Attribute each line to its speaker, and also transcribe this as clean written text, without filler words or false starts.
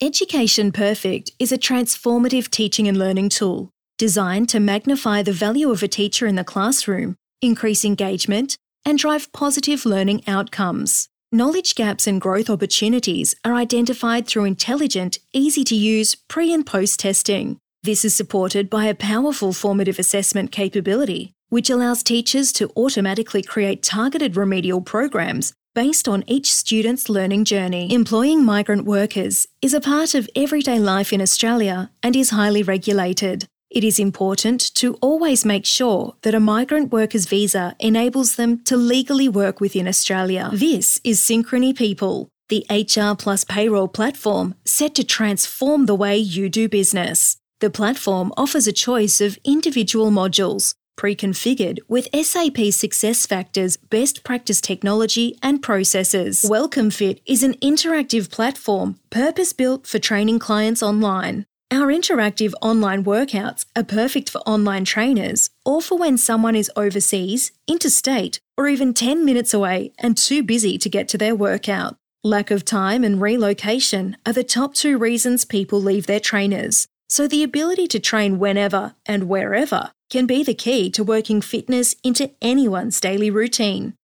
Speaker 1: Education Perfect is a transformative teaching and learning tool designed to magnify the value of a teacher in the classroom, increase engagement, and drive positive learning outcomes. Knowledge gaps and growth opportunities are identified through intelligent, easy-to-use pre- and post-testing. This is supported by a powerful formative assessment capability, which allows teachers to automatically create targeted remedial programs based on each student's learning journey. Employing migrant workers is a part of everyday life in Australia and is highly regulated. It is important to always make sure that a migrant worker's visa enables them to legally work within Australia. This is Synchrony People, the HR plus payroll platform set to transform the way you do business. The platform offers a choice of individual modules, pre-configured with SAP SuccessFactors best practice technology and processes. Welcome Fit is an interactive platform purpose-built for training clients online. Our interactive online workouts are perfect for online trainers or for when someone is overseas, interstate, or even 10 minutes away and too busy to get to their workout. Lack of time and relocation are the top 2 reasons people leave their trainers. So the ability to train whenever and wherever can be the key to working fitness into anyone's daily routine.